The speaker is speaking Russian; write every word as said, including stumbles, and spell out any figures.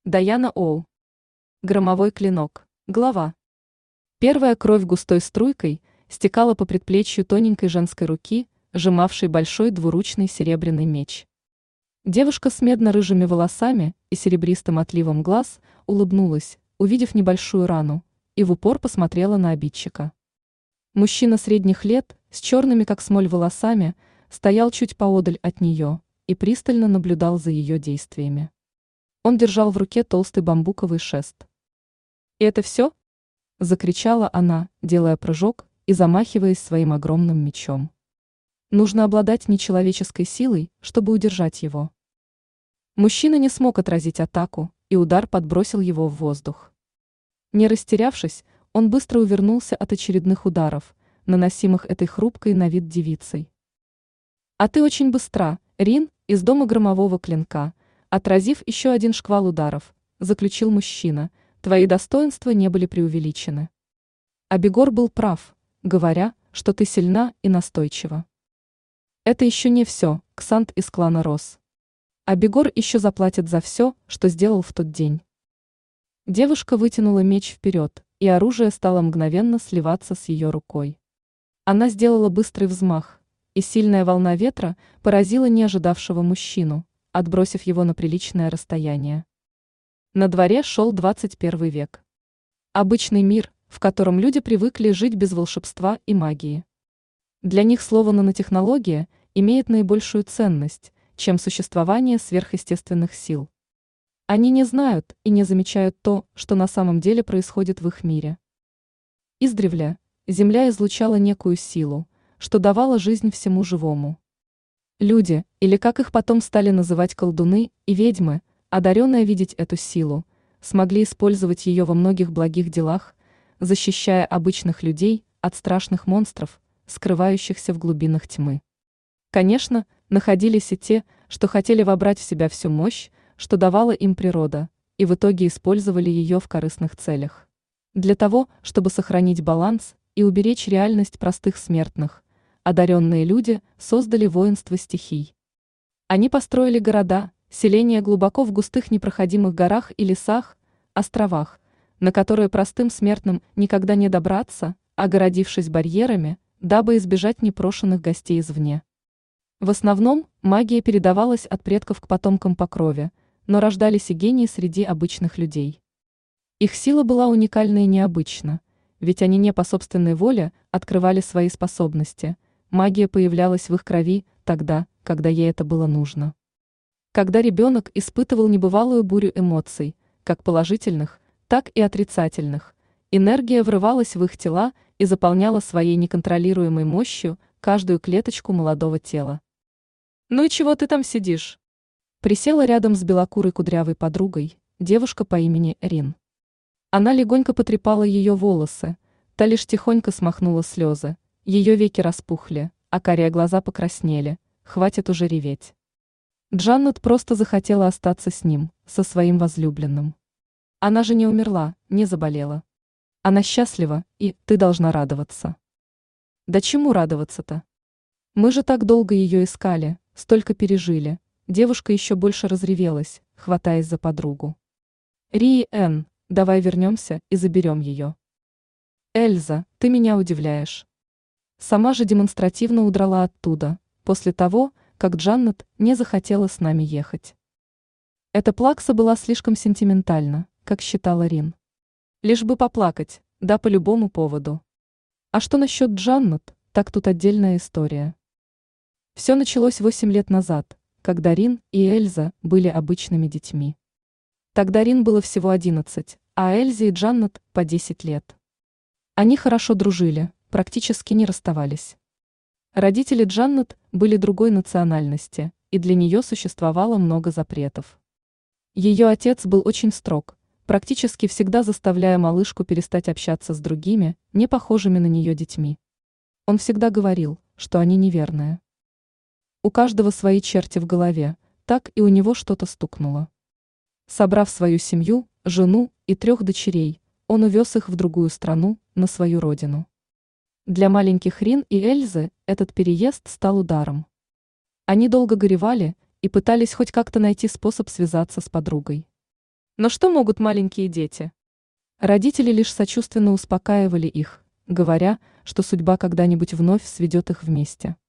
Даяна Оу. Громовой клинок. Глава. Первая кровь густой струйкой стекала по предплечью тоненькой женской руки, сжимавшей большой двуручный серебряный меч. Девушка с медно-рыжими волосами и серебристым отливом глаз улыбнулась, увидев небольшую рану, и в упор посмотрела на обидчика. Мужчина средних лет, с черными как смоль волосами, стоял чуть поодаль от нее и пристально наблюдал за ее действиями. Он держал в руке толстый бамбуковый шест. «И это все?» – закричала она, делая прыжок и замахиваясь своим огромным мечом. Нужно обладать нечеловеческой силой, чтобы удержать его. Мужчина не смог отразить атаку, и удар подбросил его в воздух. Не растерявшись, он быстро увернулся от очередных ударов, наносимых этой хрупкой на вид девицей. «А ты очень быстра, Рин, из дома громового клинка», отразив еще один шквал ударов, заключил мужчина, твои достоинства не были преувеличены. Абегор был прав, говоря, что ты сильна и настойчива. Это еще не все, Ксант из клана Рос. Абегор еще заплатит за все, что сделал в тот день. Девушка вытянула меч вперед, и оружие стало мгновенно сливаться с ее рукой. Она сделала быстрый взмах, и сильная волна ветра поразила неожидавшего мужчину, отбросив его на приличное расстояние. На дворе шел двадцать первый век. Обычный мир, в котором люди привыкли жить без волшебства и магии. Для них слово «нанотехнология» имеет наибольшую ценность, чем существование сверхъестественных сил. Они не знают и не замечают то, что на самом деле происходит в их мире. Издревле Земля излучала некую силу, что давала жизнь всему живому. Люди, или как их потом стали называть колдуны и ведьмы, одаренные видеть эту силу, смогли использовать ее во многих благих делах, защищая обычных людей от страшных монстров, скрывающихся в глубинах тьмы. Конечно, находились и те, что хотели вобрать в себя всю мощь, что давала им природа, и в итоге использовали ее в корыстных целях. Для того, чтобы сохранить баланс и уберечь реальность простых смертных, одаренные люди создали воинство стихий. Они построили города, селения глубоко в густых непроходимых горах и лесах, островах, на которые простым смертным никогда не добраться, огородившись барьерами, дабы избежать непрошенных гостей извне. В основном магия передавалась от предков к потомкам по крови, но рождались и гении среди обычных людей. Их сила была уникальна и необычна, ведь они не по собственной воле открывали свои способности. Магия появлялась в их крови тогда, когда ей это было нужно. Когда ребенок испытывал небывалую бурю эмоций, как положительных, так и отрицательных, энергия врывалась в их тела и заполняла своей неконтролируемой мощью каждую клеточку молодого тела. «Ну и чего ты там сидишь?» Присела рядом с белокурой кудрявой подругой, девушка по имени Рин. Она легонько потрепала ее волосы, та лишь тихонько смахнула слезы. Ее веки распухли, а карие глаза покраснели, хватит уже реветь. Джаннет просто захотела остаться с ним, со своим возлюбленным. Она же не умерла, не заболела. Она счастлива, и ты должна радоваться. Да чему радоваться-то? Мы же так долго ее искали, столько пережили. Девушка еще больше разревелась, хватаясь за подругу. Ри Эн, давай вернемся и заберем ее. Эльза, ты меня удивляешь. Сама же демонстративно удрала оттуда, после того, как Джаннет не захотела с нами ехать. Эта плакса была слишком сентиментальна, как считала Рин. Лишь бы поплакать, да по любому поводу. А что насчет Джаннет, так тут отдельная история. Все началось восемь лет назад, когда Рин и Эльза были обычными детьми. Тогда Рин было всего одиннадцать, а Эльзе и Джаннет по десять лет. Они хорошо дружили, практически не расставались. Родители Джаннет были другой национальности, и для нее существовало много запретов. Ее отец был очень строг, практически всегда заставляя малышку перестать общаться с другими, не похожими на нее детьми. Он всегда говорил, что они неверные. У каждого свои черти в голове, так и у него что-то стукнуло. Собрав свою семью, жену и трех дочерей, он увез их в другую страну, на свою родину. Для маленьких Рин и Эльзы этот переезд стал ударом. Они долго горевали и пытались хоть как-то найти способ связаться с подругой. Но что могут маленькие дети? Родители лишь сочувственно успокаивали их, говоря, что судьба когда-нибудь вновь сведет их вместе.